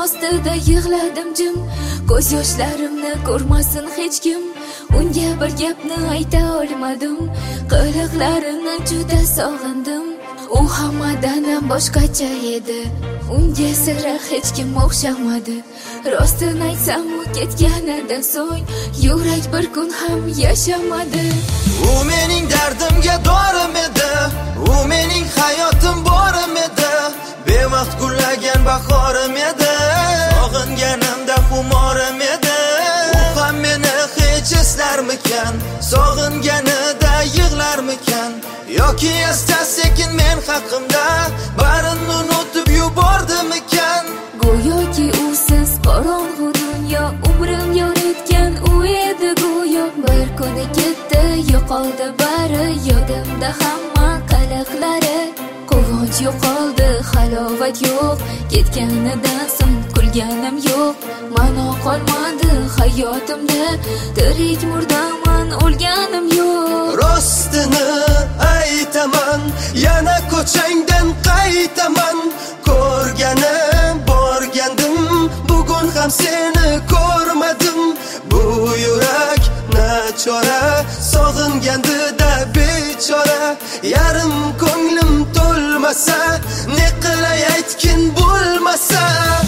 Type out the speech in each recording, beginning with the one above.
ostida yig'ladim jim, ko'z yoshlarimni ko'rmasin hech kim. Unga bir gapni ayta olmadim, qiliqlarini juda sog'indim. U hammadan ham boshqacha edi, unga sira hech kim o'xshamadi. Rostini aytsam, u ketganidan so'ng yurak bir kun ham yashamadi. U mening dardimga dorim edi, u mening hayotim borim edi, bevaqt gullagan bahorim edi, sog'inganimda xumorim edi. U ham meni hech eslarmikan, sog'inganida yig'larmikan, yoki asta sekin men haqimda barini unutib yubordimikan? Go'yoki usiz qorong'u dunyo, umrim yoritgan u edi go'yo. Bir kuni ketdi, yo'qoldi bari, yodimda hamma qiliqlari. Quvonch yo'qoldi, halovat yo'q, ketganidan so'ng kulganim yo'q. Ma'no qolmadi hayotimda, tirik murdaman, o'lganim yo'q. Rostini aytaman, yana ko'changdan qaytaman. Ko'rganim borgandim, bugun ham seni ko'rmadim. Bu yurak nachora, sog'ingandida bechora. Yarim ko'nglim to'lmasa, ne qilay aytgin bo'lmasa.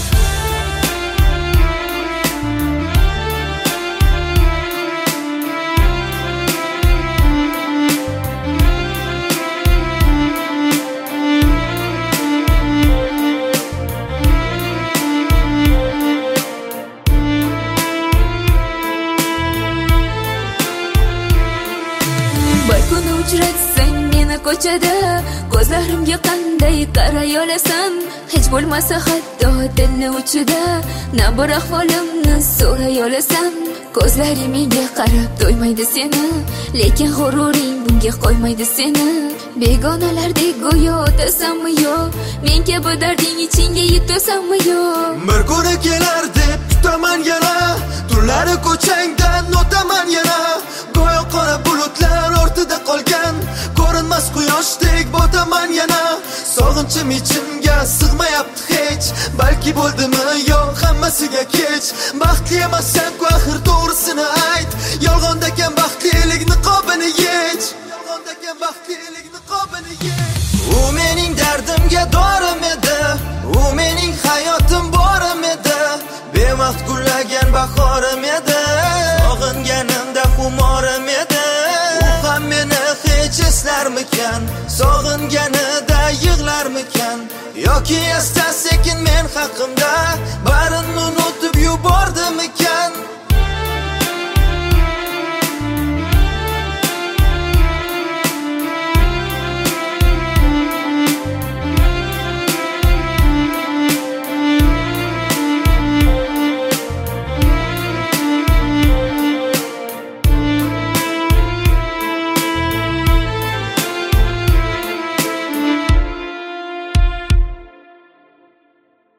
Bir kuni uchratsang meni ko'chada, ko'zlarimga qanday qaray olasan? Hech bo'lmasa hatto dilni uchida, na bir ahvolimni so'ray olasan. Ko'zlaring menga qarab to'ymaydi seni, lekin g'ururing bunga qo'ymaydi seni. Begonalardek go'yo o'tasanmi yo, men kabi darding ichingga yetasanmi yo? Bir kuni kelar deb kutaman yana, tunlari ko'changdan o'taman yana. Go'yo qora bulutlar ortida qolgan, ko'rinmas quyoshdek botaman yana. Sog'inchim ichimga sig'mayapti hech, balki bo'ldimi yo hammasiga kech. Baxtli emassan-ku axir, to'g'risini ayt, yolg'ondakan baxtlilik niqobini yech, yolg'ondakan baxtlilik niqobini yech. U mening dardimga dorim edi, u mening hayotim borim edi, bevaqt gullagan bahorim edi, sog'inganimda xumorim edi. U ham meni hech eslarmikan, sog'inganida yig'larmikan, yoki asta sekin men haqimda barini unutib yubordimikan?